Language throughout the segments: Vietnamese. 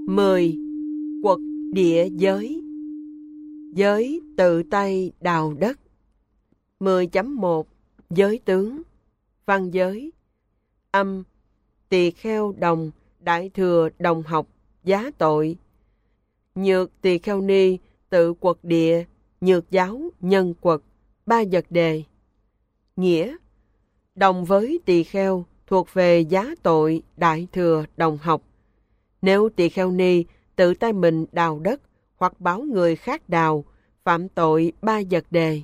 10. Quật địa giới. Giới tự tay đào đất. 10.1 Giới tướng. Văn giới. Âm. Tỳ kheo đồng, đại thừa đồng học, giá tội. Nhược tỳ kheo ni, tự quật địa, nhược giáo, nhân quật, 3 vật đề. Nghĩa. Đồng với tỳ kheo thuộc về giá tội, đại thừa đồng học. Nếu tỳ kheo ni tự tay mình đào đất hoặc báo người khác đào, phạm tội 3 vật đề.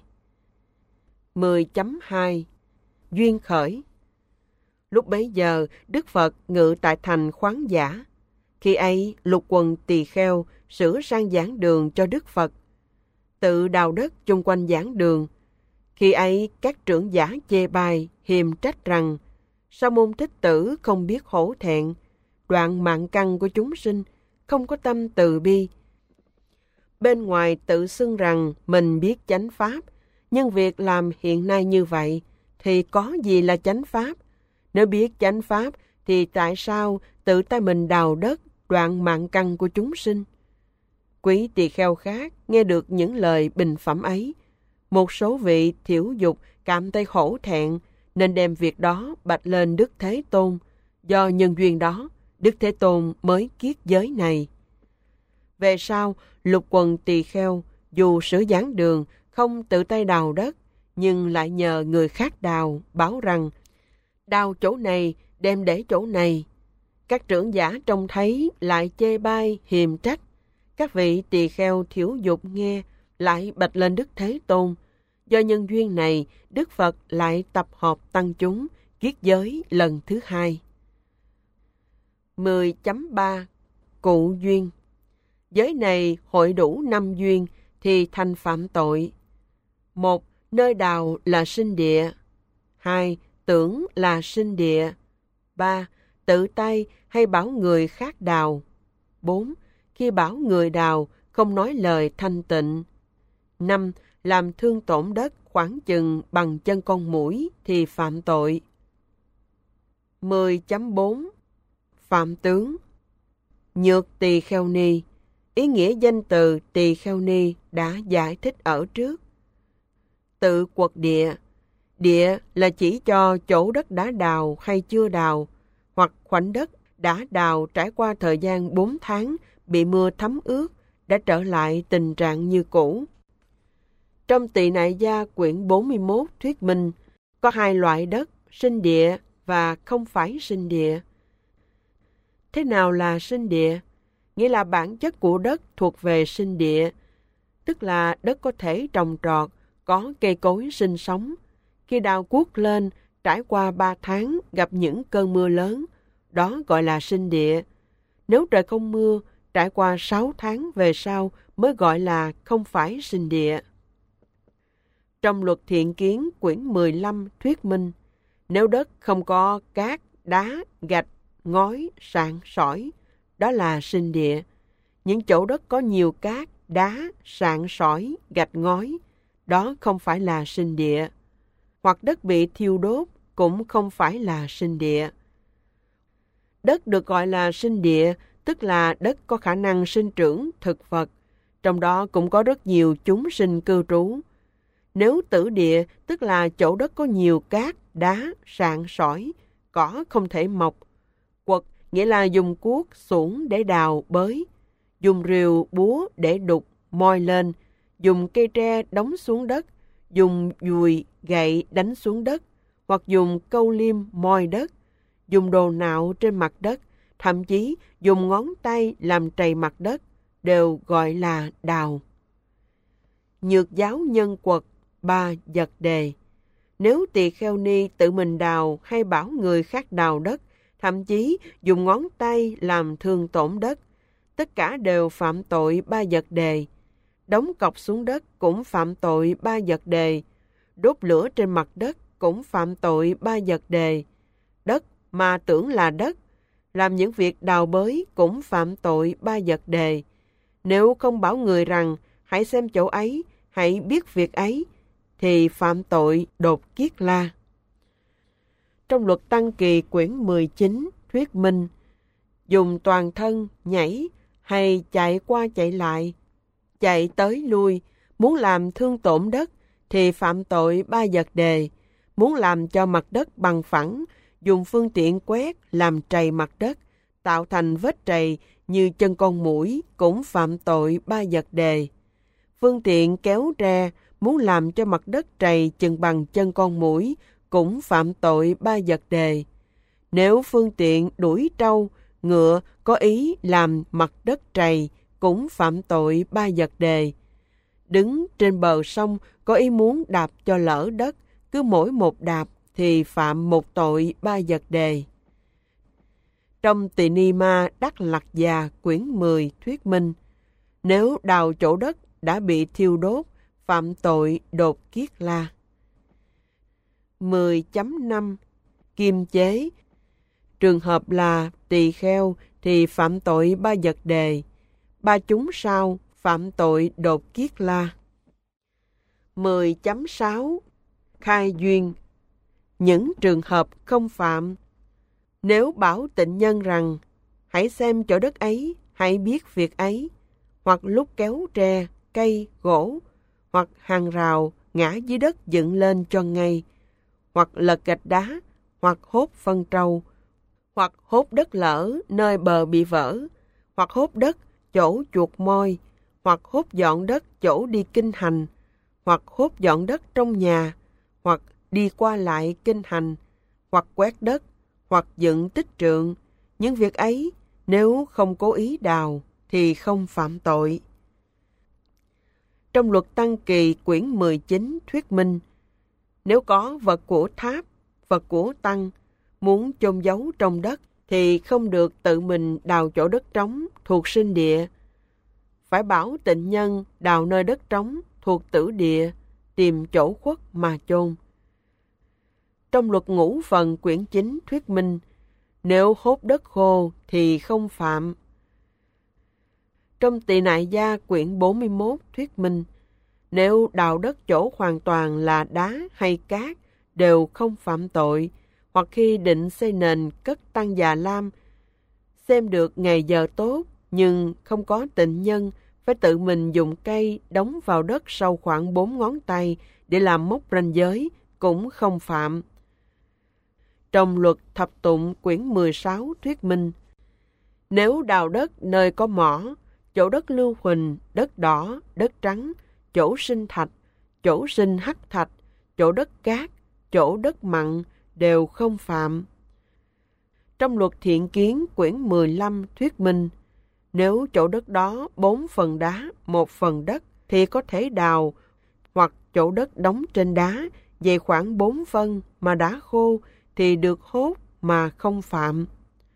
10.2 Duyên khởi. Lúc bấy giờ, Đức Phật ngự tại thành Khoáng Giả. Khi ấy, lục quần tỳ kheo sửa sang giảng đường cho Đức Phật, tự đào đất chung quanh giảng đường. Khi ấy, các trưởng giả chê bai, hiềm trách rằng: Sa môn Thích Tử không biết hổ thẹn, đoạn mạng căn của chúng sinh, không có tâm từ bi. Bên ngoài tự xưng rằng mình biết chánh pháp, nhưng việc làm hiện nay như vậy thì có gì là chánh pháp? Nếu biết chánh pháp thì tại sao tự tay mình đào đất, đoạn mạng căn của chúng sinh? Quý tỳ kheo khác nghe được những lời bình phẩm ấy, một số vị thiểu dục cảm thấy hổ thẹn nên đem việc đó bạch lên Đức Thế Tôn. Do nhân duyên đó, Đức Thế Tôn mới kiết giới này. Về sau, lục quần tỳ kheo dù sửa giảng đường không tự tay đào đất, nhưng lại nhờ người khác đào, báo rằng: đào chỗ này, đem để chỗ này. Các trưởng giả trông thấy lại chê bai, hiềm trách. Các vị tỳ kheo thiểu dục nghe, lại bạch lên Đức Thế Tôn. Do nhân duyên này, Đức Phật lại tập hợp tăng chúng, kiết giới lần thứ 2. 10.3 Cụ duyên. Giới này hội đủ 5 duyên thì thành phạm tội. 1. Nơi đào là sinh địa. 2. Tưởng là sinh địa. 3. Tự tay hay bảo người khác đào. 4. Khi bảo người đào không nói lời thanh tịnh. 5. Làm thương tổn đất khoảng chừng bằng chân con muỗi thì phạm tội. 10.4 Phạm tướng. Nhược tỳ kheo ni. Ý nghĩa danh từ tỳ kheo ni đã giải thích ở trước. Tự quật địa. Địa là chỉ cho chỗ đất đã đào hay chưa đào, hoặc khoảnh đất đã đào trải qua thời gian 4 tháng bị mưa thấm ướt, đã trở lại tình trạng như cũ. Trong Tỳ Nại Gia quyển 41 thuyết minh, có 2 loại đất, sinh địa và không phải sinh địa. Thế nào là sinh địa? Nghĩa là bản chất của đất thuộc về sinh địa, tức là đất có thể trồng trọt, có cây cối sinh sống. Khi đào cuốc lên, trải qua 3 tháng gặp những cơn mưa lớn, đó gọi là sinh địa. Nếu trời không mưa, trải qua 6 tháng về sau mới gọi là không phải sinh địa. Trong Luật Thiện Kiến quyển 15 thuyết minh, nếu đất không có cát, đá, gạch, ngói, sạn, sỏi, đó là sinh địa. Những chỗ đất có nhiều cát, đá, sạn, sỏi, gạch, ngói, đó không phải là sinh địa. Hoặc đất bị thiêu đốt cũng không phải là sinh địa. Đất được gọi là sinh địa, tức là đất có khả năng sinh trưởng thực vật, trong đó cũng có rất nhiều chúng sinh cư trú. Nếu tử địa, tức là chỗ đất có nhiều cát, đá, sạn, sỏi, cỏ không thể mọc. Quật nghĩa là dùng cuốc, xủng để đào, bới, dùng rìu, búa để đục, moi lên, dùng cây tre đóng xuống đất, dùng dùi, gậy đánh xuống đất, hoặc dùng câu liêm moi đất, dùng đồ nạo trên mặt đất, thậm chí dùng ngón tay làm trầy mặt đất, đều gọi là đào. Nhược giáo nhân quật, 3 vật đề. Nếu tỳ kheo ni tự mình đào hay bảo người khác đào đất, thậm chí dùng ngón tay làm thương tổn đất, tất cả đều phạm tội 3 vật đề. Đóng cọc xuống đất cũng phạm tội 3 vật đề. Đốt lửa trên mặt đất cũng phạm tội 3 vật đề. Đất mà tưởng là đất, làm những việc đào bới cũng phạm tội 3 vật đề. Nếu không bảo người rằng hãy xem chỗ ấy, hãy biết việc ấy, thì phạm tội đột kiết la. Trong Luật Tăng Kỳ quyển 19 thuyết minh, dùng toàn thân nhảy hay chạy qua chạy lại, chạy tới lui, muốn làm thương tổn đất thì phạm tội 3 vật đề, muốn làm cho mặt đất bằng phẳng, dùng phương tiện quét làm trầy mặt đất, tạo thành vết trầy như chân con muỗi cũng phạm tội 3 vật đề. Phương tiện kéo tre muốn làm cho mặt đất trầy chừng bằng chân con muỗi cũng phạm tội 3 vật đề. Nếu phương tiện đuổi trâu, ngựa có ý làm mặt đất trầy cũng phạm tội 3 vật đề. Đứng trên bờ sông có ý muốn đạp cho lỡ đất, cứ mỗi một đạp thì phạm một tội 3 vật đề. Trong Tỳ Ni Ma Đắc Lạc Già quyển 10 thuyết minh, nếu đào chỗ đất đã bị thiêu đốt, phạm tội đột kiết la. 10.5 Kim chế. Trường hợp là tỳ kheo thì phạm tội 3 vật đề, 3 chúng sao phạm tội đột kiết la. 10.6 Khai duyên. Những trường hợp không phạm. Nếu bảo tịnh nhân rằng hãy xem chỗ đất ấy, hãy biết việc ấy, hoặc lúc kéo tre, cây, gỗ, hoặc hàng rào ngã dưới đất dựng lên cho ngay, hoặc lật gạch đá, hoặc hốt phân trâu, hoặc hốt đất lở nơi bờ bị vỡ, hoặc hốt đất chỗ chuột môi, hoặc hốt dọn đất chỗ đi kinh hành, hoặc hốt dọn đất trong nhà, hoặc đi qua lại kinh hành, hoặc quét đất, hoặc dựng tích trượng. Những việc ấy nếu không cố ý đào thì không phạm tội. Trong Luật Tăng Kỳ quyển 19 thuyết minh, nếu có vật của tháp, vật của tăng muốn chôn giấu trong đất thì không được tự mình đào chỗ đất trống thuộc sinh địa. Phải bảo tịnh nhân đào nơi đất trống thuộc tử địa, tìm chỗ khuất mà chôn. Trong Luật Ngũ Phần quyển 9 thuyết minh, nếu hốt đất khô thì không phạm. Trong Tỳ Nại Gia quyển 41 thuyết minh, nếu đào đất chỗ hoàn toàn là đá hay cát đều không phạm tội, hoặc khi định xây nền cất tăng già lam, xem được ngày giờ tốt nhưng không có tịnh nhân, phải tự mình dùng cây đóng vào đất sâu khoảng 4 ngón tay để làm mốc ranh giới, cũng không phạm. Trong Luật Thập Tụng quyển 16 thuyết minh, nếu đào đất nơi có mỏ, chỗ đất lưu huỳnh, đất đỏ, đất trắng, chỗ sinh thạch, chỗ sinh hắc thạch, chỗ đất cát, chỗ đất mặn đều không phạm. Trong Luật Thiện Kiến quyển 15 thuyết minh, nếu chỗ đất đó 4 phần đá, 1 phần đất thì có thể đào, hoặc chỗ đất đóng trên đá dày khoảng 4 phân mà đá khô thì được hốt mà không phạm.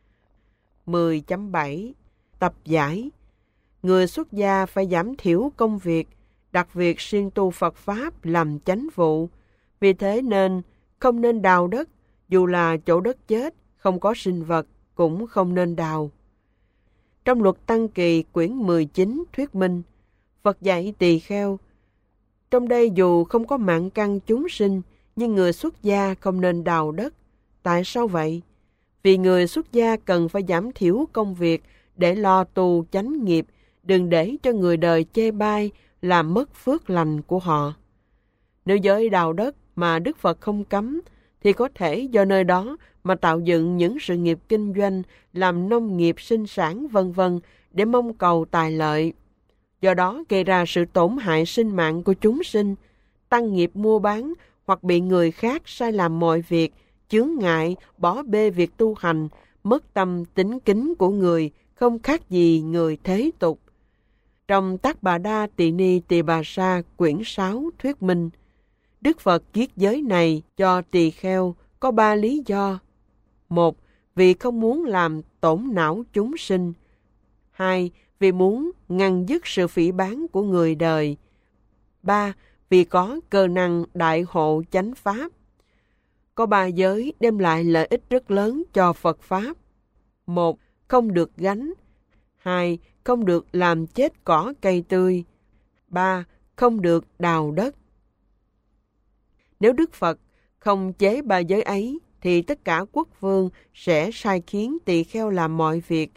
10.7 Tập giải. Người xuất gia phải giảm thiểu công việc, đặt việc siêng tu Phật Pháp làm chánh vụ. Vì thế nên không nên đào đất, dù là chỗ đất chết, không có sinh vật, cũng không nên đào. Trong Luật Tăng Kỳ quyển 19 thuyết minh, Phật dạy tỳ kheo, trong đây dù không có mạng căn chúng sinh, nhưng người xuất gia không nên đào đất. Tại sao vậy? Vì người xuất gia cần phải giảm thiểu công việc để lo tu chánh nghiệp, đừng để cho người đời chê bai, làm mất phước lành của họ. Nếu giới đào đất mà Đức Phật không cấm, thì có thể do nơi đó mà tạo dựng những sự nghiệp kinh doanh, làm nông nghiệp sinh sản vân vân để mong cầu tài lợi. Do đó gây ra sự tổn hại sinh mạng của chúng sinh, tăng nghiệp mua bán hoặc bị người khác sai làm mọi việc, chướng ngại, bỏ bê việc tu hành, mất tâm tín kính của người, không khác gì người thế tục. Trong Tác Bà Đa Tỳ Ni Tỳ Bà Sa quyển 6 thuyết minh, Đức Phật kiết giới này cho tỳ kheo có 3 lý do. 1. Vì không muốn làm tổn não chúng sinh. 2. Vì muốn ngăn dứt sự phỉ báng của người đời. 3. Vì có cơ năng đại hộ chánh pháp. Có 3 giới đem lại lợi ích rất lớn cho Phật Pháp. 1. Không được gánh. 2. Không được làm chết cỏ cây tươi. 3. Không được đào đất. Nếu Đức Phật không chế 3 giới ấy, thì tất cả quốc vương sẽ sai khiến tỳ kheo làm mọi việc,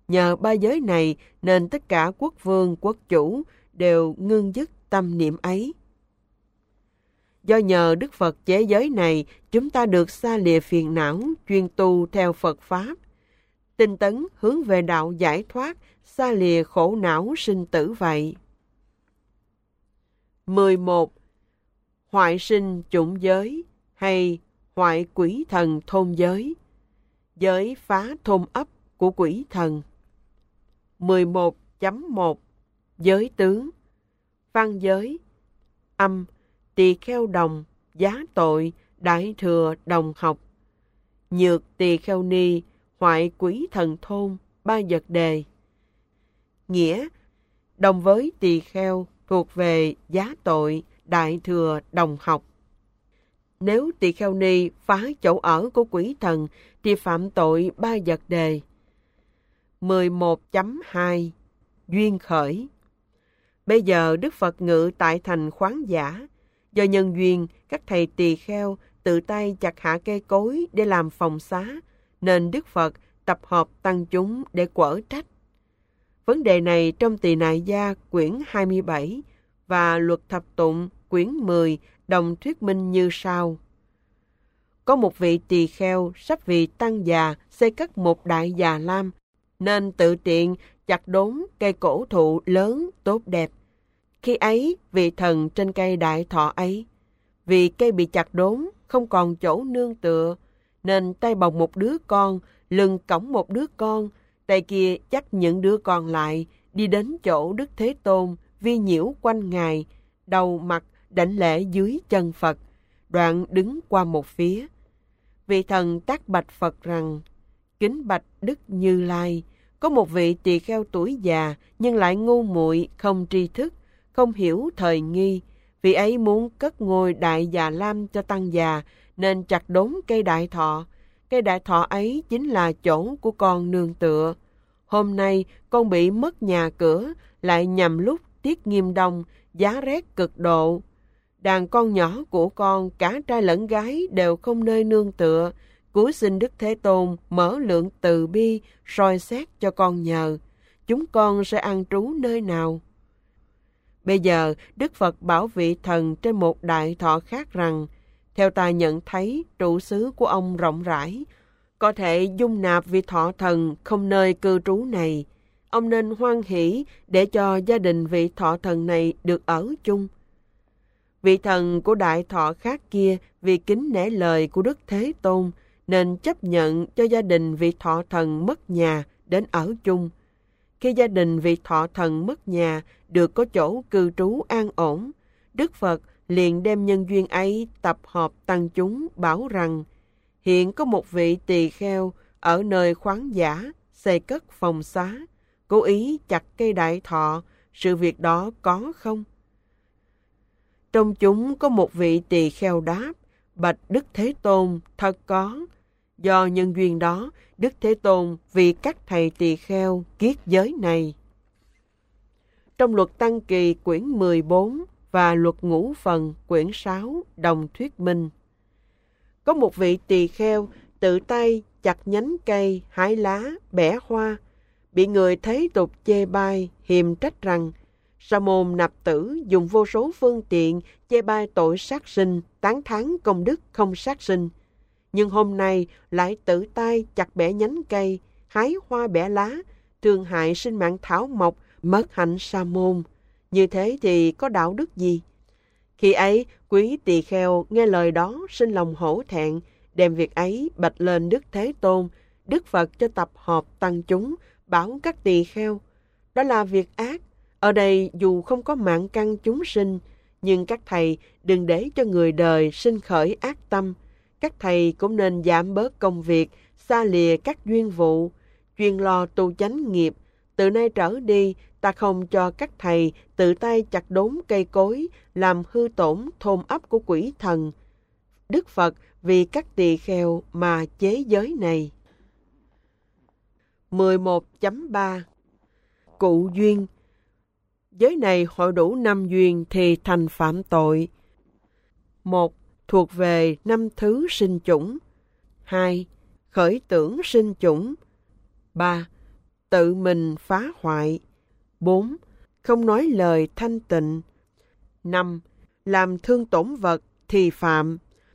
Nhờ ba giới này nên tất cả quốc vương, quốc chủ đều ngưng dứt tâm niệm ấy. Do nhờ Đức Phật chế giới này, chúng ta được xa lìa phiền não, chuyên tu theo Phật Pháp, tinh tấn hướng về đạo giải thoát, xa lìa khổ não sinh tử vậy. 11. Hoại sinh chủng giới hay hoại quỷ thần thôn giới. Giới phá thôn ấp của quỷ thần. 11.1 Giới tướng. Văn giới. Âm, tỳ kheo đồng, giá tội, đại thừa đồng học. Nhược tỳ kheo ni, hoại quỷ thần thôn, ba vật đề. Nghĩa, đồng với tỳ kheo thuộc về giá tội, đại thừa đồng học. Nếu tỳ kheo ni phá chỗ ở của quỷ thần thì phạm tội ba vật đề. 11.2 Duyên khởi. Bây giờ Đức Phật ngự tại thành Khoáng Giả. Do nhân duyên, các thầy tỳ kheo tự tay chặt hạ cây cối để làm phòng xá, nên Đức Phật tập hợp tăng chúng để quở trách. Vấn đề này trong Tỳ Nại Gia quyển 27 và Luật Thập Tụng quyển 10 đồng thuyết minh như sau. Có một vị tỳ kheo sắp vì tăng già xây cất một đại già lam, nên tự tiện chặt đốn cây cổ thụ lớn tốt đẹp. Khi ấy, vị thần trên cây đại thọ ấy, vì cây bị chặt đốn, không còn chỗ nương tựa, nên tay bồng một đứa con, lưng cõng một đứa con, tay kia dắt những đứa con lại, đi đến chỗ Đức Thế Tôn, vi nhiễu quanh Ngài, đầu mặt đảnh lễ dưới chân Phật, đoạn đứng qua một phía. Vị thần tác bạch Phật rằng, kính bạch Đức Như Lai, có một vị tỳ kheo tuổi già, nhưng lại ngu muội, không tri thức, không hiểu thời nghi. Vị ấy muốn cất ngôi đại già lam cho tăng già, nên chặt đốn cây đại thọ. Cây đại thọ ấy chính là chỗ của con nương tựa. Hôm nay con bị mất nhà cửa, lại nhằm lúc tiết nghiêm đông, giá rét cực độ. Đàn con nhỏ của con, cả trai lẫn gái đều không nơi nương tựa. Cúi xin Đức Thế Tôn mở lượng từ bi, soi xét cho con nhờ. Chúng con sẽ ăn trú nơi nào? Bây giờ, Đức Phật bảo vị thần trên một đại thọ khác rằng, theo ta nhận thấy trụ xứ của ông rộng rãi, có thể dung nạp vị thọ thần không nơi cư trú này. Ông nên hoan hỷ để cho gia đình vị thọ thần này được ở chung. Vị thần của đại thọ khác kia vì kính nể lời của Đức Thế Tôn, nên chấp nhận cho gia đình vị thọ thần mất nhà đến ở chung. Khi gia đình vị thọ thần mất nhà được có chỗ cư trú an ổn, Đức Phật liền đem nhân duyên ấy tập hợp tăng chúng bảo rằng, hiện có một vị tỳ kheo ở nơi Khoáng Giả xây cất phòng xá, cố ý chặt cây đại thọ, sự việc đó có không? Trong chúng có một vị tỳ kheo đáp, bạch Đức Thế Tôn, thật có. Do nhân duyên đó, Đức Thế Tôn vì các thầy tỳ kheo kiết giới này. Trong Luật Tăng Kỳ quyển 14 và Luật Ngũ Phần quyển 6 đồng thuyết minh. Có một vị tỳ kheo tự tay chặt nhánh cây, hái lá, bẻ hoa, bị người thấy tục chê bai, hiềm trách rằng, Sa môn nạp tử dùng vô số phương tiện chê bai tội sát sinh, tán thán công đức không sát sinh. Nhưng hôm nay lại tự tay chặt bẻ nhánh cây, hái hoa bẻ lá, thương hại sinh mạng thảo mộc, mất hạnh sa môn. Như thế thì có đạo đức gì? Khi ấy, quý tỳ kheo nghe lời đó sinh lòng hổ thẹn, đem việc ấy bạch lên Đức Thế Tôn. Đức Phật cho tập họp tăng chúng, bảo các tỳ kheo, đó là việc ác. Ở đây dù không có mạng căn chúng sinh, nhưng các thầy đừng để cho người đời sinh khởi ác tâm. Các thầy cũng nên giảm bớt công việc, xa lìa các duyên vụ, chuyên lo tu chánh nghiệp. Từ nay trở đi, ta không cho các thầy tự tay chặt đốn cây cối, làm hư tổn thôn ấp của quỷ thần. Đức Phật vì các tỳ kheo mà chế giới này. 11.3 Cụ duyên. Giới này hội đủ 5 duyên thì thành phạm tội. 1. Thuộc về 5 thứ sinh chủng. 2. Khởi tưởng sinh chủng. 3. tự mình phá hoại. 4. Không nói lời thanh tịnh. 5. Làm thương tổn vật thì phạm.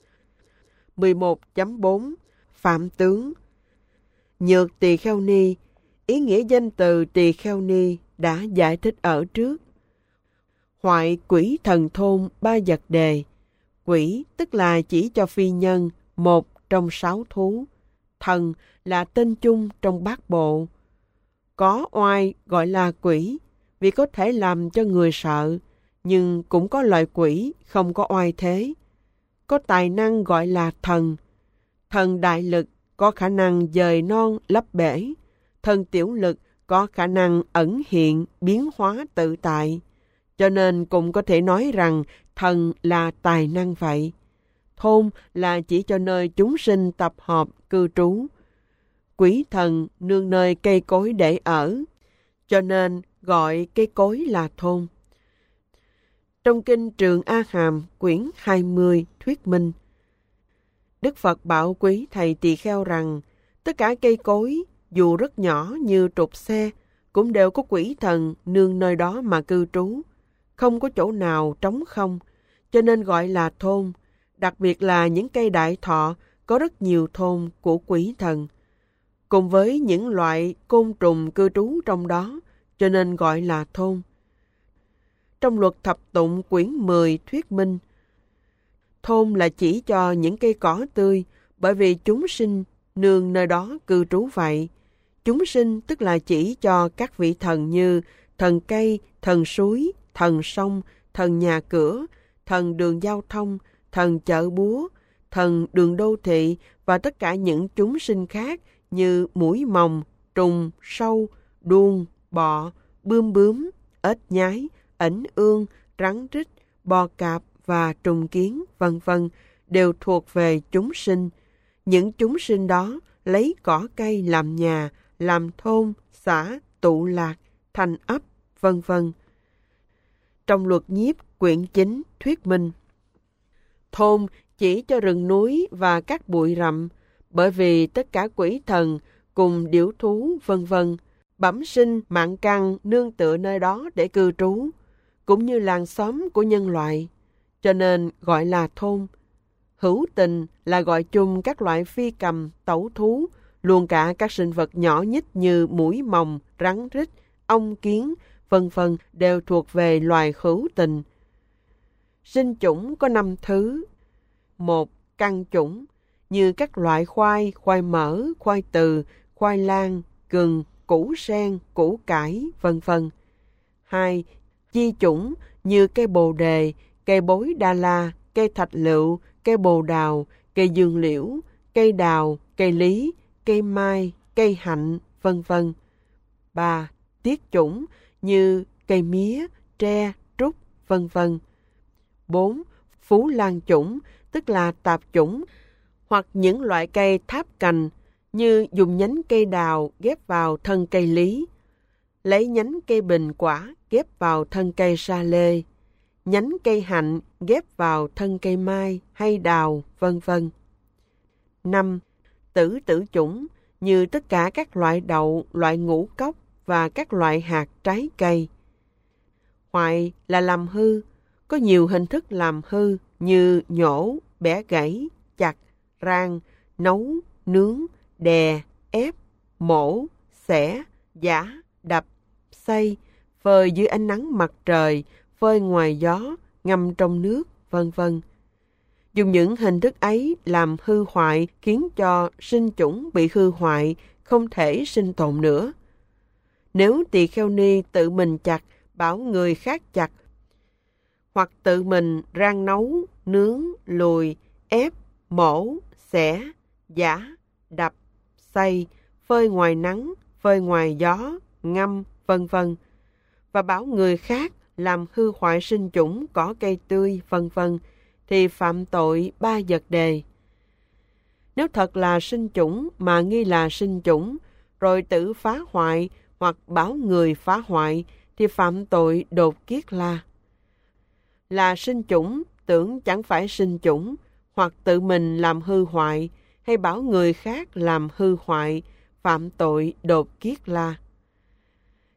11.4 Phạm tướng. Nhược tỳ kheo ni, ý nghĩa danh từ tỳ kheo ni đã giải thích ở trước. Hoại quỷ thần thôn ba vật đề. Quỷ tức là chỉ cho phi nhân, một trong 6 thú. Thần là tên chung trong bát bộ. Có oai gọi là quỷ, vì có thể làm cho người sợ, nhưng cũng có loại quỷ không có oai thế. Có tài năng gọi là thần. Thần đại lực có khả năng dời non lấp bể. Thần tiểu lực có khả năng ẩn hiện, biến hóa tự tại. Cho nên cũng có thể nói rằng thần là tài năng vậy. Thôn là chỉ cho nơi chúng sinh tập hợp, cư trú. Quỷ thần nương nơi cây cối để ở, cho nên gọi cây cối là thôn. Trong kinh Trường A Hàm, quyển 20, thuyết minh, Đức Phật bảo quý thầy tỳ kheo rằng tất cả cây cối, dù rất nhỏ như trục xe, cũng đều có quỷ thần nương nơi đó mà cư trú. Không có chỗ nào trống không, cho nên gọi là thôn. Đặc biệt là những cây đại thọ có rất nhiều thôn của quỷ thần, cùng với những loại côn trùng cư trú trong đó, cho nên gọi là thôn. Trong luật thập tụng quyển 10 thuyết minh, thôn là chỉ cho những cây cỏ tươi, bởi vì chúng sinh nương nơi đó cư trú vậy. Chúng sinh tức là chỉ cho các vị thần như thần cây, thần suối, thần sông, thần nhà cửa, thần đường giao thông, thần chợ búa, thần đường đô thị và tất cả những chúng sinh khác như muỗi mồng, trùng, sâu, đuông, bọ, bướm, ếch nhái, ẩn ương, rắn rít, bò cạp và trùng kiến, vân vân, đều thuộc về chúng sinh. Những chúng sinh đó lấy cỏ cây làm nhà, làm thôn, xã, tụ lạc, thành ấp, vân vân. Trong luật nhiếp quyển 9 thuyết minh, thôn chỉ cho rừng núi và các bụi rậm, bởi vì tất cả quỷ thần cùng điểu thú, vân vân, bẩm sinh mạng căn nương tựa nơi đó để cư trú, cũng như làng xóm của nhân loại, cho nên gọi là thôn. Hữu tình là gọi chung các loại phi cầm, tẩu thú, luôn cả các sinh vật nhỏ nhít như muỗi mồng, rắn rít, ong kiến, vân vân đều thuộc về loài hữu tình. Sinh chủng có 5 thứ. 1. Căn chủng, như các loại khoai, khoai mỡ, khoai từ, khoai lang, gừng, củ sen, củ cải, vân vân. 2. Chi chủng, như cây bồ đề, cây bối đa la, cây thạch lựu, cây bồ đào, cây dương liễu, cây đào, cây lý, cây mai, cây hạnh, vân vân. 3. Tiết chủng, như cây mía, tre, trúc, vân vân. 4. Phú lan chủng, tức là tạp chủng, hoặc những loại cây tháp cành, như dùng nhánh cây đào ghép vào thân cây lý, lấy nhánh cây bình quả ghép vào thân cây sa lê, nhánh cây hạnh ghép vào thân cây mai hay đào, vân vân. 5. Tử chủng, như tất cả các loại đậu, loại ngũ cốc và các loại hạt trái cây. Hoại là làm hư, có nhiều hình thức làm hư như nhổ, bẻ gãy, chặt, rang, nấu, nướng, đè, ép, mổ, xẻ, giã, đập, xay, phơi dưới ánh nắng mặt trời, phơi ngoài gió, ngâm trong nước, vân vân. Dùng những hình thức ấy làm hư hoại khiến cho sinh chủng bị hư hoại, không thể sinh tồn nữa. Nếu tỳ kheo ni tự mình chặt, bảo người khác chặt, hoặc tự mình rang nấu, nướng, lùi, ép, mổ, xẻ, giã, đập, xay, phơi ngoài nắng, phơi ngoài gió, ngâm, vân vân, và bảo người khác làm hư hoại sinh chủng cỏ cây tươi, vân vân, thì phạm tội 3 vật đề. Nếu thật là sinh chủng mà nghi là sinh chủng, rồi tự phá hoại hoặc bảo người phá hoại, thì phạm tội đột kiết la. Là sinh chủng, tưởng chẳng phải sinh chủng, hoặc tự mình làm hư hoại, hay bảo người khác làm hư hoại, phạm tội đột kiết la.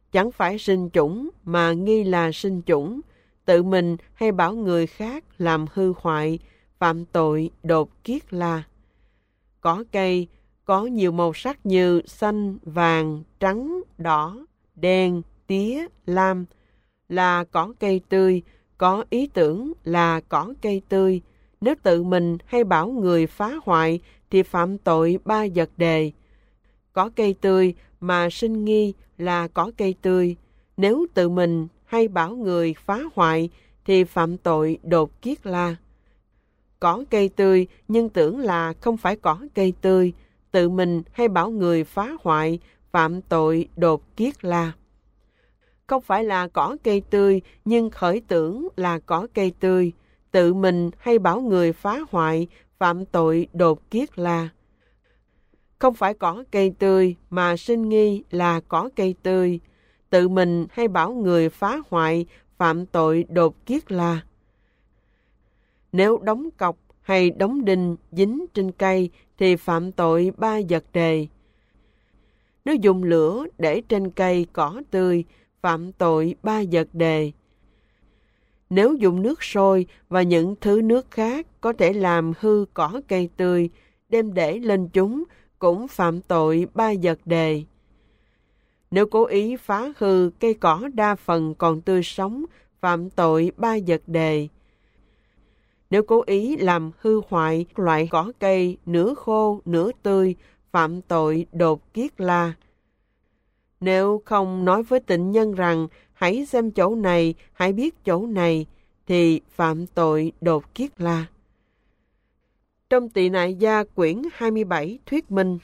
chẳng phải sinh chủng mà nghi là sinh chủng, tự mình hay bảo người khác làm hư hoại, phạm tội đột kiết la. Cỏ cây có nhiều màu sắc như xanh, vàng, trắng, đỏ, đen, tía, lam là cỏ cây tươi, có ý tưởng là cỏ cây tươi. Nếu tự mình hay bảo người phá hoại thì phạm tội 3 vật đề. Cỏ cây tươi mà sinh nghi là cỏ cây tươi. Nếu tự mình hay bảo người phá hoại thì phạm tội đột kiết la. Cỏ cây tươi nhưng tưởng là không phải cỏ cây tươi, tự mình hay bảo người phá hoại, phạm tội đột kiết la. Không phải là cỏ cây tươi nhưng khởi tưởng là cỏ cây tươi, tự mình hay bảo người phá hoại, phạm tội đột kiết la. Không phải cỏ cây tươi mà sinh nghi là cỏ cây tươi, tự mình hay bảo người phá hoại, phạm tội đột kiết la. Nếu đóng cọc hay đóng đinh dính trên cây thì phạm tội 3 vật đề. Nếu dùng lửa để trên cây cỏ tươi, phạm tội 3 vật đề. Nếu dùng nước sôi và những thứ nước khác có thể làm hư cỏ cây tươi, đem để lên chúng, cũng phạm tội 3 vật đề. Nếu cố ý phá hư cây cỏ đa phần còn tươi sống, phạm tội 3 vật đề. Nếu cố ý làm hư hoại loại cỏ cây nửa khô nửa tươi, phạm tội đột kiết la. Nếu không nói với tịnh nhân rằng hãy xem chỗ này, hãy biết chỗ này, thì phạm tội đột kiết la. Trong Tỳ Nại Gia quyển 27 thuyết minh: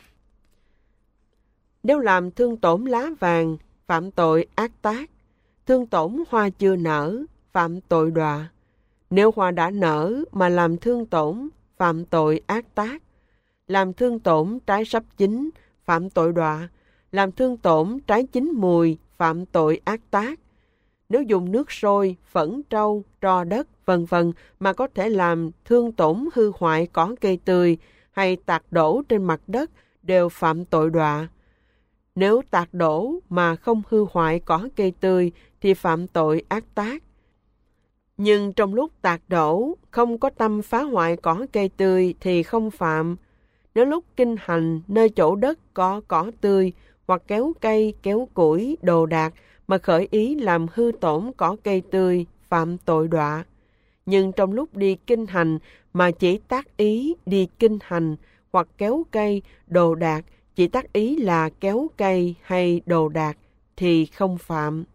nếu làm thương tổn lá vàng, phạm tội ác tác. Thương tổn hoa chưa nở, phạm tội đọa. Nếu hoa đã nở mà làm thương tổn, phạm tội ác tác. Làm thương tổn trái sắp chín, phạm tội đọa. Làm thương tổn trái chín mùi, phạm tội ác tác. Nếu dùng nước sôi, phẫn trâu, tro đất, vân vân mà có thể làm thương tổn hư hoại cỏ cây tươi hay tạt đổ trên mặt đất đều phạm tội đọa. Nếu tạt đổ mà không hư hoại cỏ cây tươi thì phạm tội ác tác. Nhưng trong lúc tạt đổ không có tâm phá hoại cỏ cây tươi thì không phạm. Nếu lúc kinh hành nơi chỗ đất có cỏ tươi hoặc kéo cây, kéo củi, đồ đạc mà khởi ý làm hư tổn cỏ cây tươi, phạm tội đọa. Nhưng trong lúc đi kinh hành mà chỉ tác ý đi kinh hành hoặc kéo cây, đồ đạc, chỉ tác ý là kéo cây hay đồ đạc thì không phạm.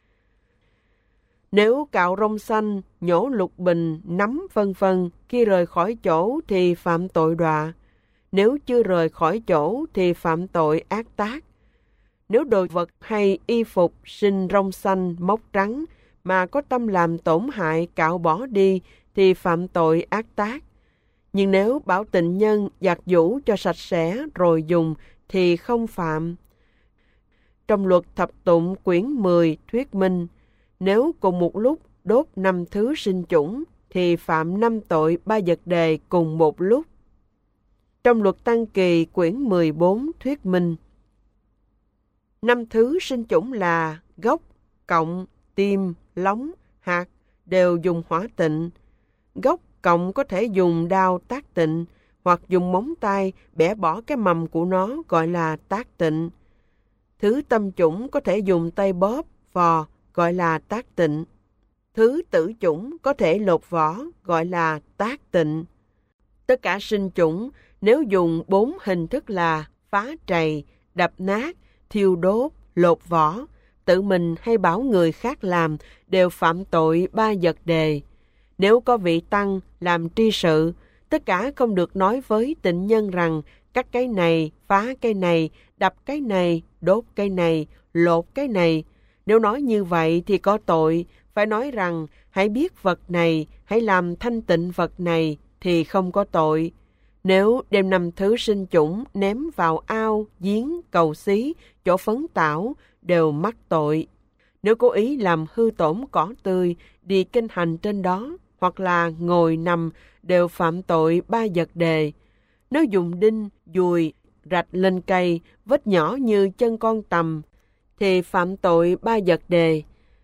Nếu cạo rong xanh, nhổ lục bình, nắm vân vân khi rời khỏi chỗ thì phạm tội đọa. Nếu chưa rời khỏi chỗ thì phạm tội ác tác. Nếu đồ vật hay y phục sinh rong xanh, mốc trắng mà có tâm làm tổn hại cạo bỏ đi thì phạm tội ác tác. Nhưng nếu bảo tịnh nhân giặt giũ cho sạch sẽ rồi dùng thì không phạm. Trong luật thập tụng quyển 10 thuyết minh, nếu cùng một lúc đốt 5 thứ sinh chủng thì phạm 5 tội 3 vật đề cùng một lúc. Trong luật Tăng Kỳ quyển 14 thuyết minh, 5 thứ sinh chủng là gốc, cọng, tim, lóng, hạt đều dùng hỏa tịnh. Gốc, cọng có thể dùng đao tác tịnh hoặc dùng móng tay bẻ bỏ cái mầm của nó gọi là tác tịnh. Thứ tâm chủng có thể dùng tay bóp, vò gọi là tác tịnh. Thứ tử chủng có thể lột vỏ gọi là tác tịnh. Tất cả sinh chủng nếu dùng 4 hình thức là phá trầy, đập nát, thiêu đốt, lột vỏ, tự mình hay bảo người khác làm đều phạm tội 3 vật đề. Nếu có vị tăng làm tri sự, tất cả không được nói với tịnh nhân rằng cắt cái này, phá cái này, đập cái này, đốt cái này, lột cái này. Nếu nói như vậy thì có tội, phải nói rằng hãy biết vật này, hãy làm thanh tịnh vật này thì không có tội. Nếu đem 5 thứ sinh chủng ném vào ao, giếng, cầu xí, chỗ phấn tảo đều mắc tội. Nếu cố ý làm hư tổn cỏ tươi, đi kinh hành trên đó, hoặc là ngồi nằm đều phạm tội 3 vật đề. Nếu dùng đinh, dùi, rạch lên cây, vết nhỏ như chân con tằm, thì phạm tội 3 vật đề.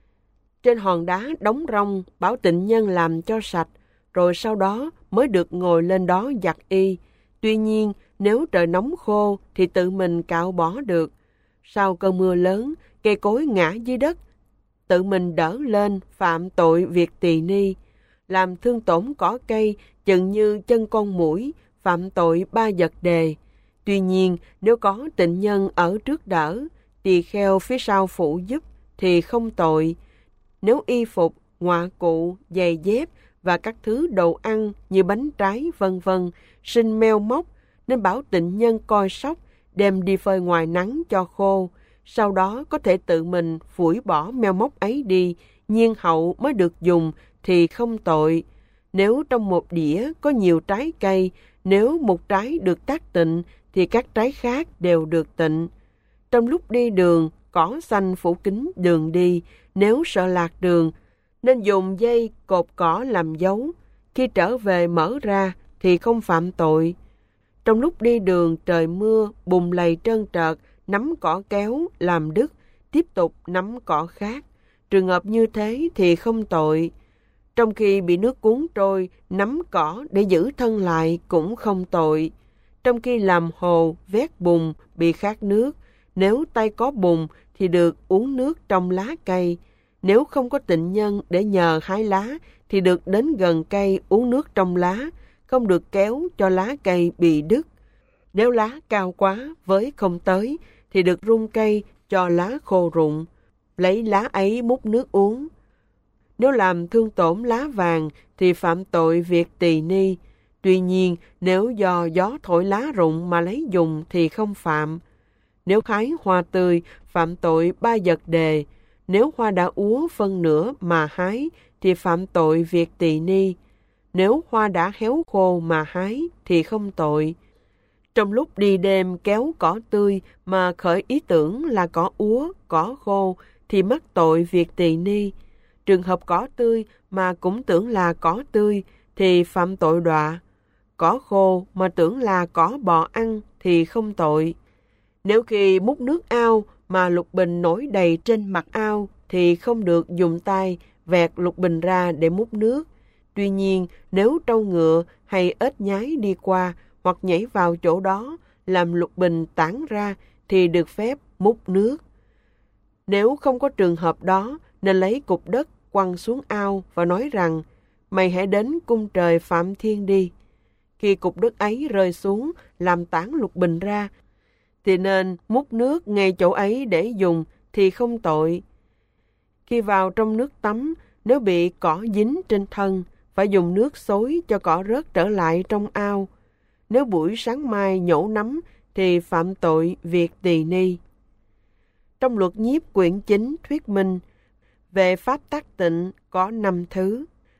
Trên hòn đá đóng rong bảo tịnh nhân làm cho sạch, rồi sau đó mới được ngồi lên đó giặt y. Tuy nhiên, nếu trời nóng khô thì tự mình cạo bỏ được. Sau cơn mưa lớn, cây cối ngã dưới đất, tự mình đỡ lên phạm tội việc tỳ ni. Làm thương tổn cỏ cây chừng như chân con muỗi, phạm tội 3 vật đề. Tuy nhiên, nếu có tịnh nhân ở trước đỡ, tỳ kheo phía sau phụ giúp thì không tội. Nếu y phục, ngoạ cụ, giày dép và các thứ đồ ăn như bánh trái vân vân sinh meo mốc, nên bảo tịnh nhân coi sóc, đem đi phơi ngoài nắng cho khô. Sau đó có thể tự mình phủi bỏ meo mốc ấy đi, nhiên hậu mới được dùng thì không tội. Nếu trong một đĩa có nhiều trái cây, nếu một trái được tác tịnh thì các trái khác đều được tịnh. Trong lúc đi đường, cỏ xanh phủ kín đường đi, nếu sợ lạc đường, nên dùng dây cột cỏ làm dấu. Khi trở về mở ra thì không phạm tội. Trong lúc đi đường trời mưa, bùn lầy trơn trợt, nắm cỏ kéo làm đứt, tiếp tục nắm cỏ khác. Trường hợp như thế thì không tội. Trong khi bị nước cuốn trôi, nắm cỏ để giữ thân lại cũng không tội. Trong khi làm hồ, vét bùn, bị khát nước, nếu tay có bùn thì được uống nước trong lá cây. Nếu không có tịnh nhân để nhờ hái lá thì được đến gần cây uống nước trong lá, không được kéo cho lá cây bị đứt. Nếu lá cao quá với không tới thì được rung cây cho lá khô rụng, lấy lá ấy múc nước uống. Nếu làm thương tổn lá vàng thì phạm tội việc tỳ ni. Tuy nhiên, nếu do gió thổi lá rụng mà lấy dùng thì không phạm. Nếu hái hoa tươi, phạm tội 3 vật đề. Nếu hoa đã úa phân nửa mà hái thì phạm tội việc tỳ ni. Nếu hoa đã héo khô mà hái thì không tội. Trong lúc đi đêm kéo cỏ tươi mà khởi ý tưởng là cỏ úa, cỏ khô thì mắc tội việc tỳ ni. Trường hợp cỏ tươi mà cũng tưởng là cỏ tươi thì phạm tội đọa. Cỏ khô mà tưởng là cỏ bò ăn thì không tội. Nếu khi múc nước ao mà lục bình nổi đầy trên mặt ao thì không được dùng tay vẹt lục bình ra để múc nước. Tuy nhiên, nếu trâu ngựa hay ếch nhái đi qua hoặc nhảy vào chỗ đó làm lục bình tản ra thì được phép múc nước. Nếu không có trường hợp đó, nên lấy cục đất quăng xuống ao và nói rằng, mày hãy đến cung trời Phạm Thiên đi. Khi cục đất ấy rơi xuống làm tản lục bình ra, thì nên múc nước ngay chỗ ấy để dùng thì không tội. Khi vào trong nước tắm, nếu bị cỏ dính trên thân, phải dùng nước xối cho cỏ rớt trở lại trong ao. Nếu buổi sáng mai nhổ nấm thì phạm tội việc tỳ ni. Trong luật nhiếp quyển 9 thuyết minh về pháp tác tịnh có 5 thứ.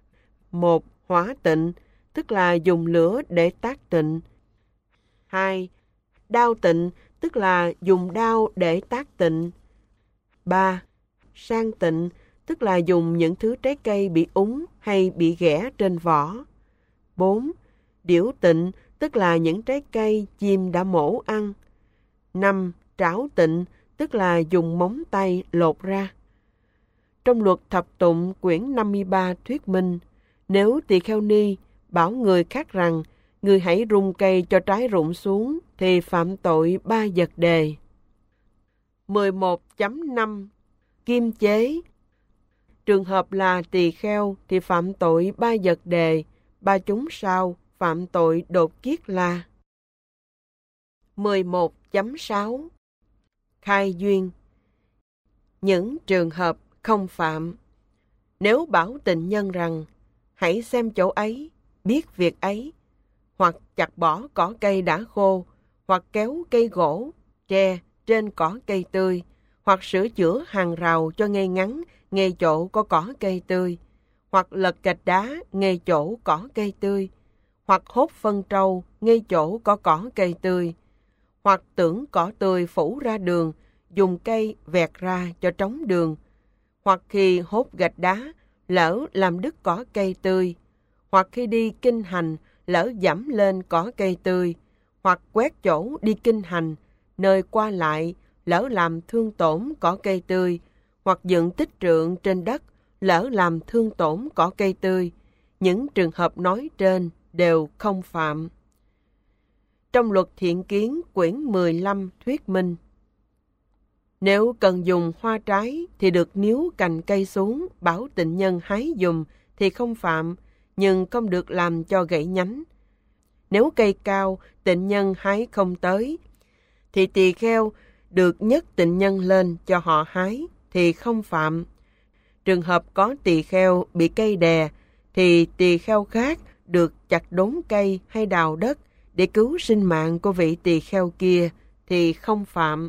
1. Hỏa tịnh, tức là dùng lửa để tác tịnh. 2. Đao tịnh, tức là dùng đao để tác tịnh. 3. Sang tịnh, tức là dùng những thứ trái cây bị úng hay bị ghẻ trên vỏ. 4. Điểu tịnh, tức là những trái cây chim đã mổ ăn. 5. Trảo tịnh, tức là dùng móng tay lột ra. Trong luật thập tụng quyển 53 thuyết minh, nếu tỳ kheo ni bảo người khác rằng người hãy rung cây cho trái rụng xuống thì phạm tội 3 vật đề. 11.5 Kim chế. Trường hợp là tỳ kheo thì phạm tội 3 vật đề, 3 chúng sau phạm tội đột kiết la. 11.6 Khai duyên. Những trường hợp không phạm. Nếu bảo tịnh nhân rằng hãy xem chỗ ấy, biết việc ấy, hoặc chặt bỏ cỏ cây đã khô, hoặc kéo cây gỗ, tre trên cỏ cây tươi, hoặc sửa chữa hàng rào cho ngay ngắn ngay chỗ có cỏ cây tươi, hoặc lật gạch đá ngay chỗ cỏ cây tươi, hoặc hốt phân trâu ngay chỗ có cỏ cây tươi, hoặc tưởng cỏ tươi phủ ra đường, dùng cây vẹt ra cho trống đường, hoặc khi hốt gạch đá, lỡ làm đứt cỏ cây tươi, hoặc khi đi kinh hành, lỡ dẫm lên cỏ cây tươi, hoặc quét chỗ đi kinh hành, nơi qua lại, lỡ làm thương tổn cỏ cây tươi, hoặc dựng tích trượng trên đất, lỡ làm thương tổn cỏ cây tươi, những trường hợp nói trên đều không phạm. Trong luật thiện kiến quyển 15 thuyết minh, nếu cần dùng hoa trái thì được níu cành cây xuống, bảo tịnh nhân hái dùng thì không phạm, nhưng không được làm cho gãy nhánh. Nếu cây cao, tịnh nhân hái không tới, thì tỳ kheo được nhấc tịnh nhân lên cho họ hái thì không phạm. Trường hợp có tỳ kheo bị cây đè, thì tỳ kheo khác được chặt đốn cây hay đào đất để cứu sinh mạng của vị tỳ kheo kia thì không phạm.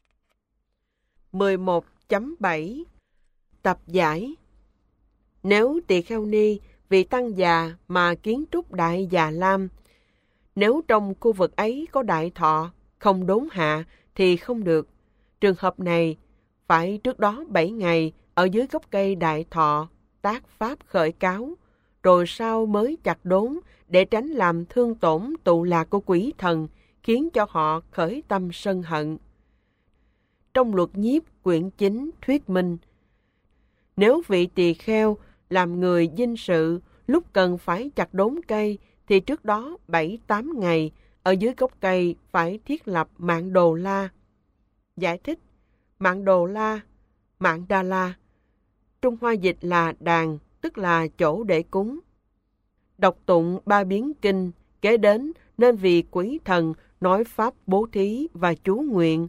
11.7 Tập giải. Nếu tỳ kheo ni vì tăng già mà kiến trúc đại già lam, nếu trong khu vực ấy có đại thọ không đốn hạ thì không được. Trường hợp này phải trước đó 7 ngày ở dưới gốc cây đại thọ tác pháp khởi cáo, rồi sau mới chặt đốn để tránh làm thương tổn tụ lạc của quỷ thần, khiến cho họ khởi tâm sân hận. Trong luật nhiếp quyển 9 thuyết minh, nếu vị tỳ kheo làm người dinh sự lúc cần phải chặt đốn cây, thì trước đó 7-8 ngày ở dưới gốc cây phải thiết lập mạng đồ la. Giải thích: mạng đồ la, mạng đa la, Trung Hoa dịch là đàn, tức là chỗ để cúng. Đọc tụng 3 biến kinh, kế đến nên vì quỷ thần nói pháp bố thí và chú nguyện.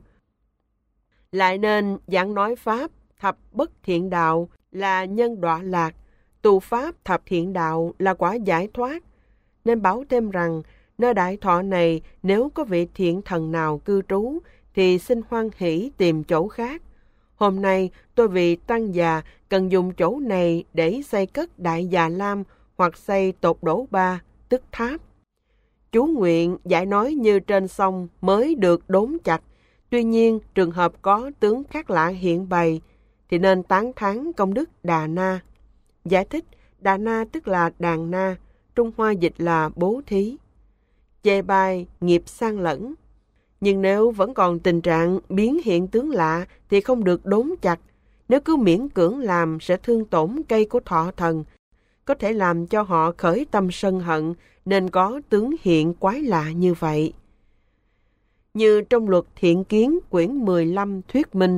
Lại nên giảng nói pháp thập bất thiện đạo là nhân đọa lạc, tu pháp thập thiện đạo là quả giải thoát. Nên bảo thêm rằng, nơi đại thọ này nếu có vị thiện thần nào cư trú, thì xin hoan hỷ tìm chỗ khác. Hôm nay tôi vì tăng già cần dùng chỗ này để xây cất đại già lam hoặc xây tột đổ ba, tức tháp. Chú nguyện giải nói như trên sông mới được đốn chặt. Tuy nhiên, trường hợp có tướng khác lạ hiện bày, thì nên tán thán công đức Đà Na. Giải thích: Đà Na tức là đàn na, Trung Hoa dịch là bố thí. Chê bai, nghiệp sang lẫn. Nhưng nếu vẫn còn tình trạng biến hiện tướng lạ thì không được đốn chặt. Nếu cứ miễn cưỡng làm sẽ thương tổn cây của thọ thần, có thể làm cho họ khởi tâm sân hận, nên có tướng hiện quái lạ như vậy. Như trong luật thiện kiến quyển 15 thuyết minh,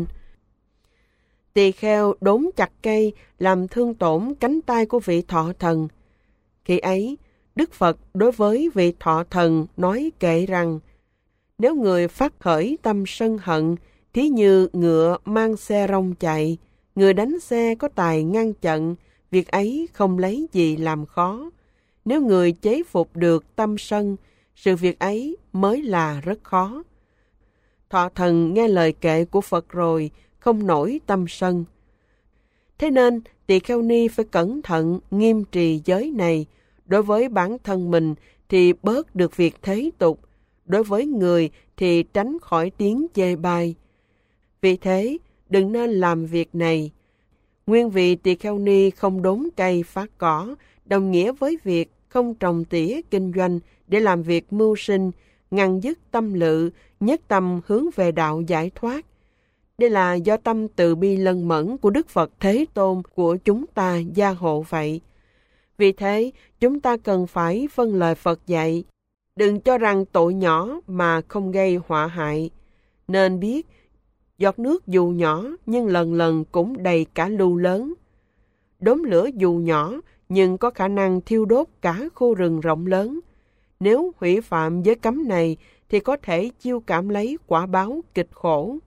tỳ kheo đốn chặt cây làm thương tổn cánh tay của vị thọ thần. Khi ấy, Đức Phật đối với vị thọ thần nói kệ rằng, nếu người phát khởi tâm sân hận, thí như ngựa mang xe rong chạy, người đánh xe có tài ngăn chặn, việc ấy không lấy gì làm khó. Nếu người chế phục được tâm sân, sự việc ấy mới là rất khó. Thọ thần nghe lời kệ của Phật rồi, không nổi tâm sân. Thế nên, tỳ kheo ni phải cẩn thận nghiêm trì giới này. Đối với bản thân mình thì bớt được việc thế tục, đối với người thì tránh khỏi tiếng chê bai. Vì thế, đừng nên làm việc này. Nguyên vì tỳ kheo ni không đốn cây phá cỏ, đồng nghĩa với việc không trồng tỉa kinh doanh để làm việc mưu sinh, ngăn dứt tâm lự, nhất tâm hướng về đạo giải thoát. Đây là do tâm từ bi lân mẫn của Đức Phật Thế Tôn của chúng ta gia hộ vậy. Vì thế, chúng ta cần phải vâng lời Phật dạy. Đừng cho rằng tội nhỏ mà không gây họa hại. Nên biết, giọt nước dù nhỏ nhưng lần lần cũng đầy cả lu lớn. Đốm lửa dù nhỏ nhưng có khả năng thiêu đốt cả khu rừng rộng lớn. Nếu hủy phạm giới cấm này thì có thể chiêu cảm lấy quả báo kịch khổ.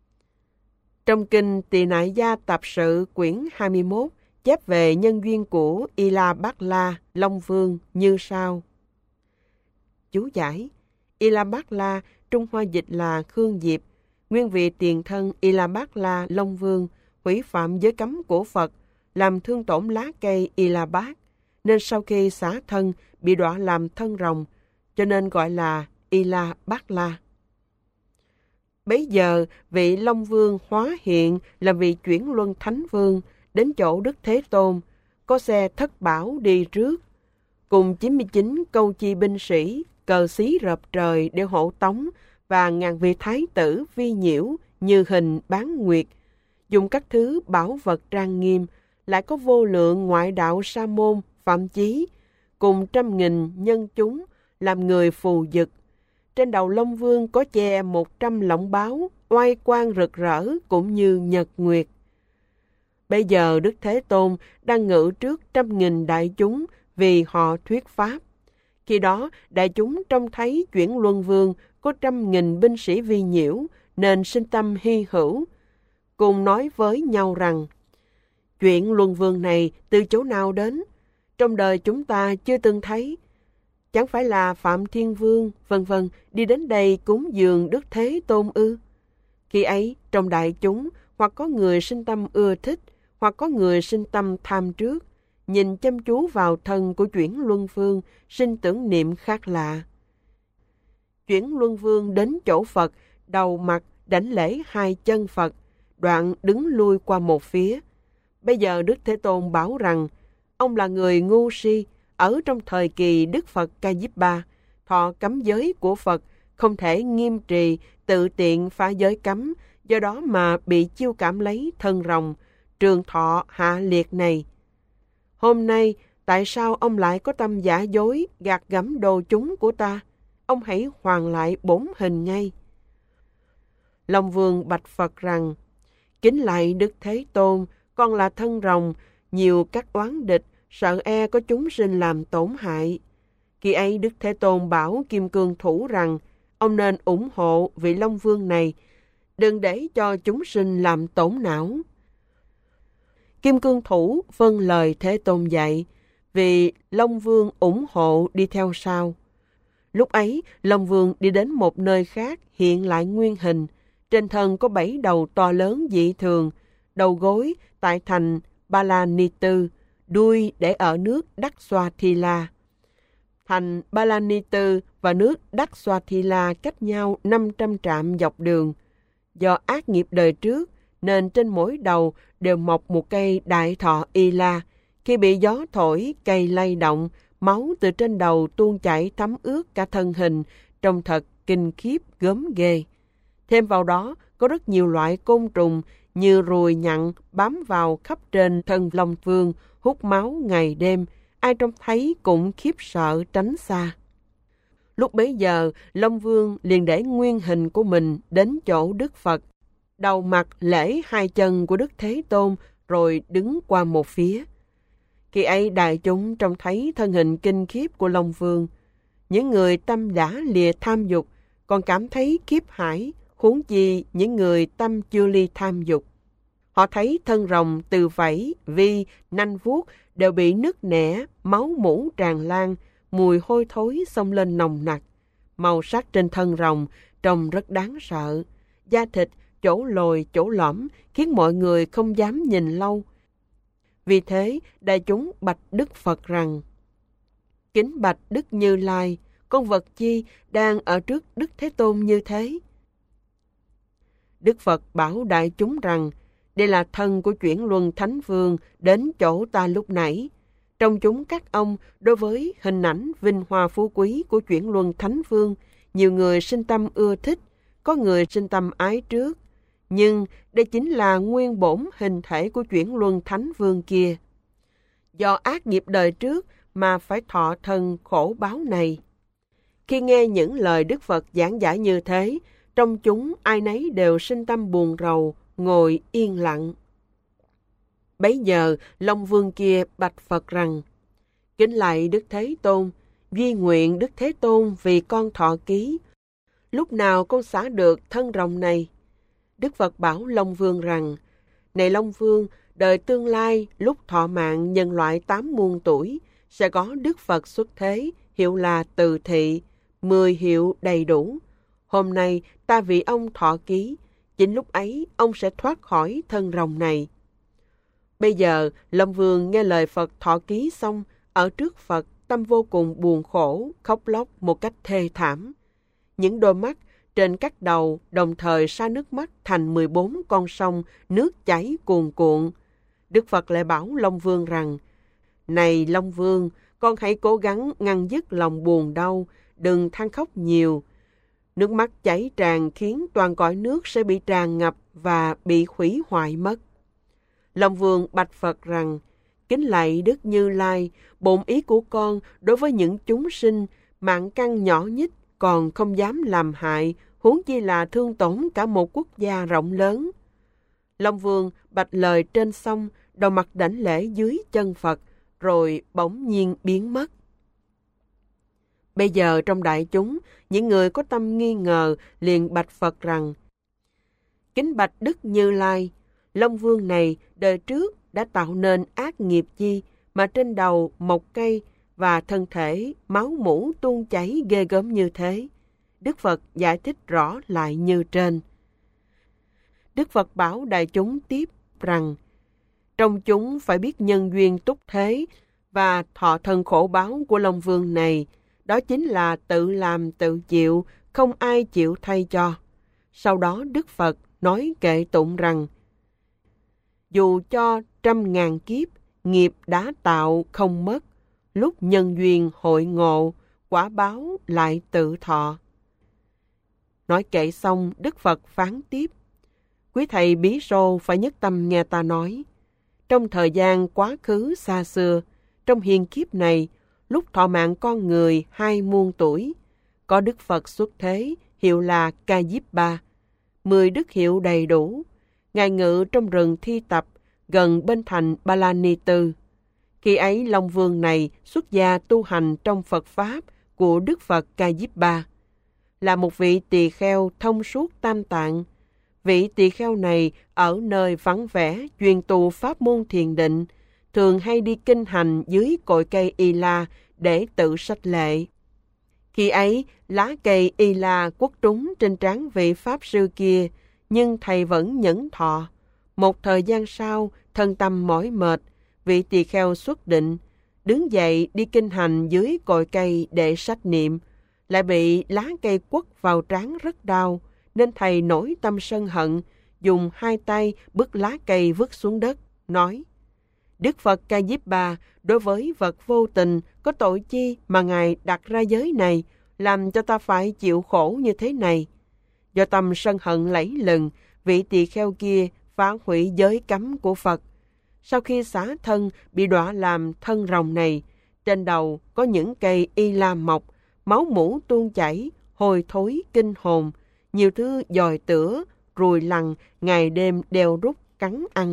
Trong kinh Tỳ Nại Gia Tập Sự quyển 21 chép về nhân duyên của Ila Bát La, Long Vương như sau. Chú giải: Ila Bát La, Trung Hoa dịch là Khương Diệp, nguyên vị tiền thân Ila Bát La, Long Vương, hủy phạm giới cấm của Phật, làm thương tổn lá cây Ila Bát, nên sau khi xả thân bị đọa làm thân rồng, cho nên gọi là Ila Bát La. Bấy giờ, vị Long Vương hóa hiện là vị chuyển luân Thánh Vương, đến chỗ Đức Thế Tôn, có xe thất bảo đi trước, cùng 99 câu chi binh sĩ, cờ xí rợp trời để hộ tống, và ngàn vị thái tử vi nhiễu, như hình bán nguyệt, dùng các thứ bảo vật trang nghiêm, lại có vô lượng ngoại đạo sa môn, phạm chí, cùng 100.000 nhân chúng, làm người phù dực. Trên đầu Long Vương có che 100 lọng báo, oai quang rực rỡ cũng như nhật nguyệt. Bây giờ Đức Thế Tôn đang ngự trước 100.000 đại chúng vì họ thuyết pháp. Khi đó, đại chúng trông thấy Chuyển Luân Vương có 100.000 binh sĩ vi nhiễu, nên sinh tâm hy hữu, cùng nói với nhau rằng, Chuyển Luân Vương này từ chỗ nào đến? Trong đời chúng ta chưa từng thấy. Chẳng phải là Phạm Thiên Vương, vân vân, đi đến đây cúng dường Đức Thế Tôn ư? Khi ấy, trong đại chúng, hoặc có người sinh tâm ưa thích, hoặc có người sinh tâm tham trước, nhìn chăm chú vào thân của Chuyển Luân Vương, sinh tưởng niệm khác lạ. Chuyển Luân Vương đến chỗ Phật, đầu mặt đảnh lễ 2 chân Phật, đoạn đứng lui qua một phía. Bây giờ Đức Thế Tôn bảo rằng, ông là người ngu si, ở trong thời kỳ Đức Phật Ca Diếp Ba, thọ cấm giới của Phật, không thể nghiêm trì, tự tiện phá giới cấm, do đó mà bị chiêu cảm lấy thân rồng, trường thọ hạ liệt này. Hôm nay, tại sao ông lại có tâm giả dối, gạt gẫm đồ chúng của ta? Ông hãy hoàn lại 4 hình ngay. Long Vương bạch Phật rằng, kính lạy Đức Thế Tôn, con là thân rồng, nhiều các oán địch, sợ e có chúng sinh làm tổn hại. Khi ấy Đức Thế Tôn bảo Kim Cương Thủ rằng, ông nên ủng hộ vị Long Vương này, đừng để cho chúng sinh làm tổn não. Kim Cương Thủ vâng lời Thế Tôn dạy, vì Long Vương ủng hộ đi theo sau. Lúc ấy, Long Vương đi đến một nơi khác hiện lại nguyên hình, trên thân có 7 đầu to lớn dị thường, đầu gối tại thành Balanitu, đuôi để ở nước Đắc Xoa Thi La. Thành Balanitu và nước Đắc Xoa Thi La cách nhau 500 trạm dọc đường. Do ác nghiệp đời trước, nên trên mỗi đầu đều mọc một cây đại thọ y la. Khi bị gió thổi, cây lay động, máu từ trên đầu tuôn chảy thấm ướt cả thân hình, trông thật kinh khiếp gớm ghê. Thêm vào đó, có rất nhiều loại côn trùng như ruồi nhặn bám vào khắp trên thân Long Vương, hút máu ngày đêm, ai trông thấy cũng khiếp sợ tránh xa. Lúc bấy giờ, Long Vương liền để nguyên hình của mình đến chỗ Đức Phật, đầu mặt lễ 2 chân của Đức Thế Tôn, rồi đứng qua một phía. Khi ấy đại chúng trông thấy thân hình kinh khiếp của Long Vương. Những người tâm đã lìa tham dục, còn cảm thấy khiếp hãi, huống chi những người tâm chưa ly tham dục. Họ thấy thân rồng từ vảy, vi, nanh vuốt đều bị nứt nẻ, máu mủ tràn lan, mùi hôi thối xông lên nồng nặc. Màu sắc trên thân rồng trông rất đáng sợ. Da thịt, chỗ lồi, chỗ lõm khiến mọi người không dám nhìn lâu. Vì thế, đại chúng bạch Đức Phật rằng, kính bạch Đức Như Lai, con vật chi đang ở trước Đức Thế Tôn như thế? Đức Phật bảo đại chúng rằng, đây là thân của Chuyển Luân Thánh Vương đến chỗ ta lúc nãy. Trong chúng các ông, đối với hình ảnh vinh hoa phú quý của Chuyển Luân Thánh Vương, nhiều người sinh tâm ưa thích, có người sinh tâm ái trước. Nhưng đây chính là nguyên bổn hình thể của Chuyển Luân Thánh Vương kia. Do ác nghiệp đời trước mà phải thọ thân khổ báo này. Khi nghe những lời Đức Phật giảng giải như thế, trong chúng ai nấy đều sinh tâm buồn rầu, ngồi yên lặng. Bấy giờ, Long Vương kia bạch Phật rằng, kính lạy Đức Thế Tôn, duy nguyện Đức Thế Tôn vì con thọ ký. Lúc nào con xả được thân rồng này? Đức Phật bảo Long Vương rằng, này Long Vương, đời tương lai lúc thọ mạng nhân loại 8 muôn tuổi, sẽ có Đức Phật xuất thế, hiệu là Từ Thị, 10 hiệu đầy đủ. Hôm nay ta vì ông thọ ký, chính lúc ấy ông sẽ thoát khỏi thân rồng này. Bây giờ, Long Vương nghe lời Phật thọ ký xong, ở trước Phật tâm vô cùng buồn khổ, khóc lóc một cách thê thảm. Những đôi mắt trên các đầu đồng thời sa nước mắt thành 14 con sông, nước chảy cuồn cuộn. Đức Phật lại bảo Long Vương rằng, này Long Vương, con hãy cố gắng ngăn dứt lòng buồn đau, đừng than khóc nhiều. Nước mắt chảy tràn khiến toàn cõi nước sẽ bị tràn ngập và bị hủy hoại mất. Long Vương bạch Phật rằng, kính lạy Đức Như Lai, bổn ý của con đối với những chúng sinh mạng căn nhỏ nhít còn không dám làm hại, huống chi là thương tổn cả một quốc gia rộng lớn. Long Vương bạch lời trên xong, đầu mặt đảnh lễ dưới chân Phật, rồi bỗng nhiên biến mất. Bây giờ trong đại chúng, những người có tâm nghi ngờ liền bạch Phật rằng, kính bạch Đức Như Lai, Long Vương này đời trước đã tạo nên ác nghiệp chi mà trên đầu mọc cây và thân thể máu mủ tuôn chảy ghê gớm như thế? Đức Phật giải thích rõ lại như trên. Đức Phật bảo đại chúng tiếp rằng, trong chúng phải biết nhân duyên túc thế và thọ thân khổ báo của Long Vương này, đó chính là tự làm tự chịu, không ai chịu thay cho. Sau đó Đức Phật nói kệ tụng rằng, dù cho 100.000 kiếp, nghiệp đã tạo không mất, lúc nhân duyên hội ngộ, quả báo lại tự thọ. Nói kệ xong, Đức Phật phán tiếp, quý thầy bí sô phải nhất tâm nghe ta nói. Trong thời gian quá khứ xa xưa, trong hiền kiếp này, lúc thọ mạng con người 2 muôn tuổi, có Đức Phật xuất thế, hiệu là Ca Diếp Ba, 10 đức hiệu đầy đủ. Ngài ngự trong rừng Thi Tập, gần bên thành Ba La Ni Tư. Khi ấy Long Vương này xuất gia tu hành trong Phật Pháp của Đức Phật Ca Diếp Ba, là một vị tỳ kheo thông suốt tam tạng. Vị tỳ kheo này ở nơi vắng vẻ chuyên tu pháp môn thiền định, thường hay đi kinh hành dưới cội cây Y La để tự sách lệ. Khi ấy, lá cây Y La quất trúng trên trán vị pháp sư kia, nhưng thầy vẫn nhẫn thọ. Một thời gian sau, thân tâm mỏi mệt, vị tỳ kheo xuất định, đứng dậy đi kinh hành dưới cội cây để sách niệm, lại bị lá cây quất vào trán rất đau, nên thầy nổi tâm sân hận, dùng 2 tay bứt lá cây vứt xuống đất, nói, Đức Phật Ca Diếp Ba đối với vật vô tình có tội chi mà Ngài đặt ra giới này, làm cho ta phải chịu khổ như thế này. Do tâm sân hận lẫy lừng, vị tỳ kheo kia phá hủy giới cấm của Phật. Sau khi xả thân bị đọa làm thân rồng này, trên đầu có những cây Y La mọc, máu mủ tuôn chảy, hôi thối kinh hồn, nhiều thứ dòi tửa, ruồi lằn, ngày đêm đeo rút cắn ăn.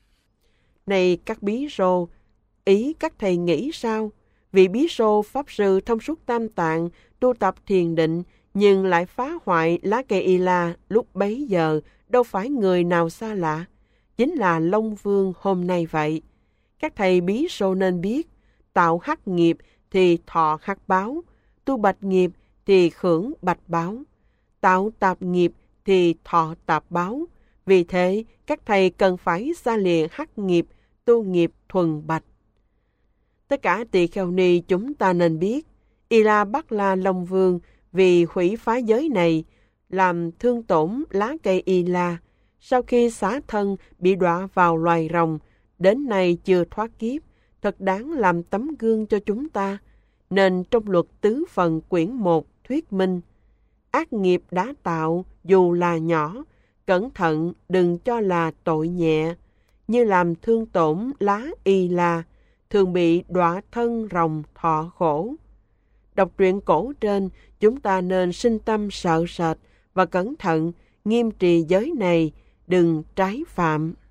Này các bí sô, ý các thầy nghĩ sao? Vị bí sô pháp sư thông suốt tam tạng, tu tập thiền định, nhưng lại phá hoại lá cây Y La lúc bấy giờ, đâu phải người nào xa lạ, chính là Long Vương hôm nay vậy. Các thầy bí sô nên biết, tạo hắc nghiệp thì thọ hắc báo, tu bạch nghiệp thì hưởng bạch báo, tạo tạp nghiệp thì thọ tạp báo. Vì thế, các thầy cần phải xa lìa hắc nghiệp, tu nghiệp thuần bạch. Tất cả tỳ kheo ni chúng ta nên biết, Y La Bắt La Long Vương vì hủy phá giới này, làm thương tổn lá cây Y La, sau khi xả thân bị đọa vào loài rồng, đến nay chưa thoát kiếp, thật đáng làm tấm gương cho chúng ta. Nên trong luật tứ phần quyển 1 thuyết minh, ác nghiệp đã tạo dù là nhỏ, cẩn thận đừng cho là tội nhẹ, như làm thương tổn lá Y La, thường bị đọa thân rồng thọ khổ. Đọc truyện cổ trên, chúng ta nên sinh tâm sợ sệt và cẩn thận, nghiêm trì giới này, đừng trái phạm.